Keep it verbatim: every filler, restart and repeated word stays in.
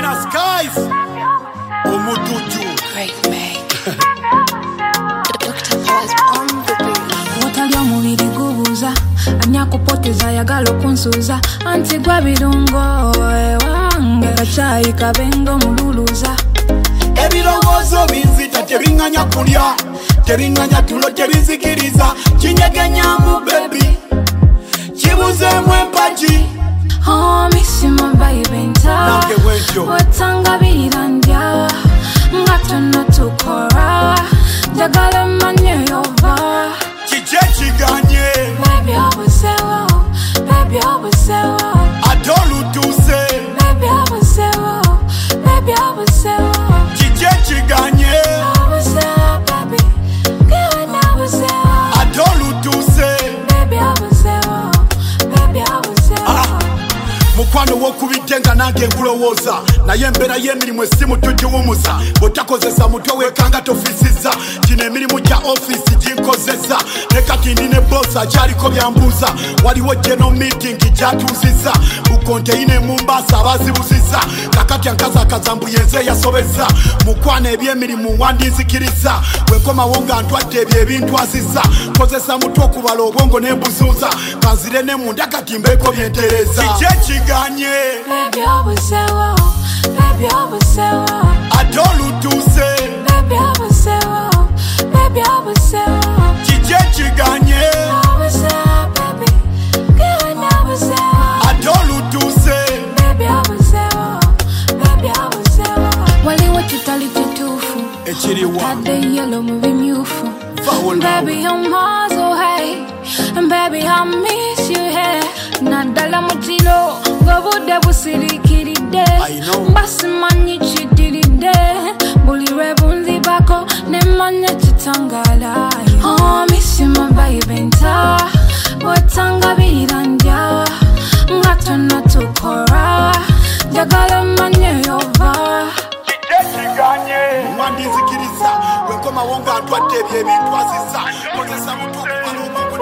China skies Omutuju Great make Doctor Paul's on the beat. Wotalya omubiri gubuza anyakupoteza yagala okunsuuza anti gwa birungo ewange kacaayi kabengo mululuza ebirowoozo binzita tebinganya kulya tebinganya tulo tebinzikiriza kinyegenyamu bebi kibuzeemu empagi Oh, missy my baby nta watangabira ndya nga tonna tukora njagala mmanye yova kije kiganye baby obusewo baby obusewo adolutuse baby obusewo baby obusewo kije kiganye obusewo baby giwe obusewo adolutuse baby obusewo baby obusewo mukwano wokubidde nga nange nkulowooza naye embeera y'emirimu essimu tugiwumuza bw'otakozesa mutwe weekanga tofisiza kino emirimu gya ofiisi ginkozesa ne kati ndi ne bosi akyaliko byambuuza waliwo geno meeting gyatuuziza bukonteyine mu mbaasa abazibuziza kakati ankazakaza mbu yenze yasobeza mukwano eby'emirimu wandinzikiriza bwenkomawo nga ntwadde ebyo ebintwasiza kozesa mutwe okubala obwongo n'embuzuuza kanzire ne munda kati mbeeko byentereza kiganye baby obusewo baby obusewo adolutuse baby obusewo baby obusewo kije kiganye obusewo baby giwe obusewo adolutuse baby obusewo baby obusewo waliwo kitali kituufu ekiriwa tadde yellow mu bimyufu baby I'm so high and baby I miss you here naddala mu kiro ng'obudde busiriikiridde mbasimanyi kiddiridde buli lwe bunzibako ne mmanya kitangaalayo oh miss you my baby nta watangabira ndya nga tonna tukora njagala mmanye yova wandinzikiriza bwenkomawo nga ntwadde ebyo ebintwasiza kozesa mutwe okubala